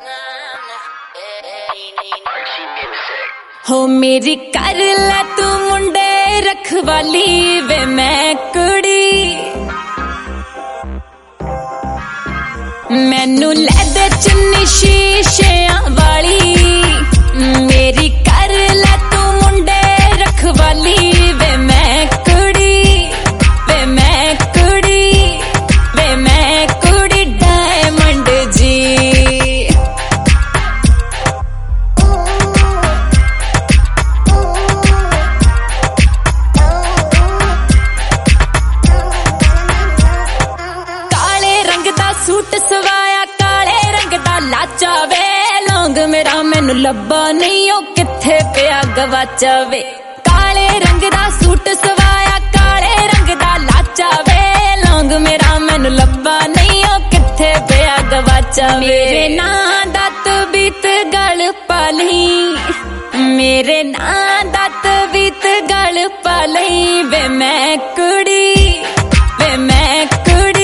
हो मेरी कर लै तू मुंडे रखवाली वे मैं कुड़ी मैनू लै दे चुन्नी शीशियां वाली मेरी कर लै तू मुंडे रखवाली वे मैं कुड़ी वे मैं कुड़ी वे मैं कुड़ी डायमंड जी सूट सवाया काले रंग दा लाचा वे लौंग मेरा मैनू लब्बा नहीं ओ किथे पिया गवाचा वे काले रंग दा सूट सवाया काले रंग दा लाचा वे लौंग मेरा मैनू लब्बा नहीं ओ किथे पिया गवाचा वे मेरे नां दा तबीत गल पाली मेरे नां दा तबीत गल पाली वे मैं कुड़ी वे मैं कुड़ी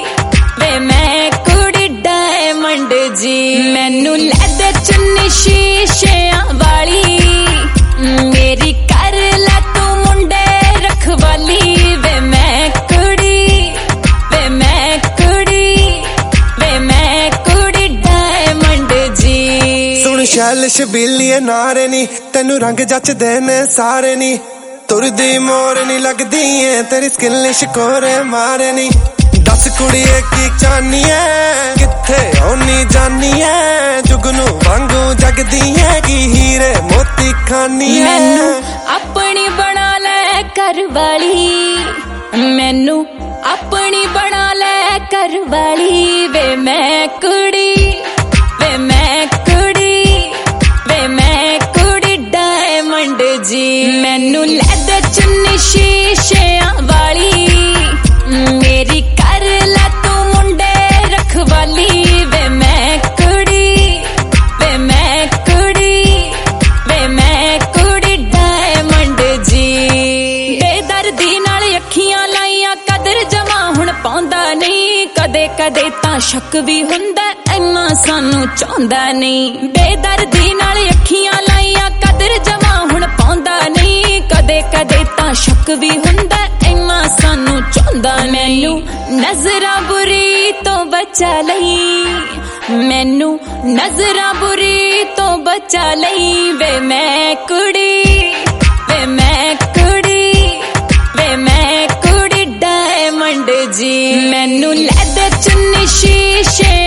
जी मैनू लै दे चुन्नी शीशियां वाली मेरी कर लै तू मुंडे रखवाली वे मैं कुड़ी वे मैं कुड़ी वे मैं कुड़ी डायमंड जी सुन शैल शबीलिए नारे नी तेनू रंग जचदे ने सारे नी तुरदी मोर नी लगदी है तेरी स्किल शिकोरे मारे नी दस कुड़िए की चाहनी है किथे आनी जानी है जुगनू वांगू जगदी है की हीरे मोती खानी है मैनू अपनी बना ले कर वाली मैनू अपनी बना ले कर वाली वे मैं कुड़ी वे मैं कुड़ी वे मैं कुड़ी डायमंड जी मैनू लै दे चुन्नी शीशियां वाली मेरी कर लै तू मुंडे रखवाली वे मैं कुड़ी वे मैं कुड़ी वे मैं कुड़ी डायमंड जी बेदर्दी नाल अखियां लाइयां कदर जमा हुण पाउंदा नहीं कदे कदे तां शक भी हुंदा इन्ना सानू चाहुंदा नहीं बेदर्दी नाल अखियां लाइयां कदर जमा हुण पाउंदा नहीं कदे कदे तां शक भी हुंदा इन्ना सानू चाहुंदा मैनू नजरा बुरी तो बचा लई मैनू नजरा बुरी तो बचा लई वे मैं कुड़ी वे मैं कुड़ी वे मैं कुड़ी डायमंड जी मैनू लै दे चुन्नी शीशे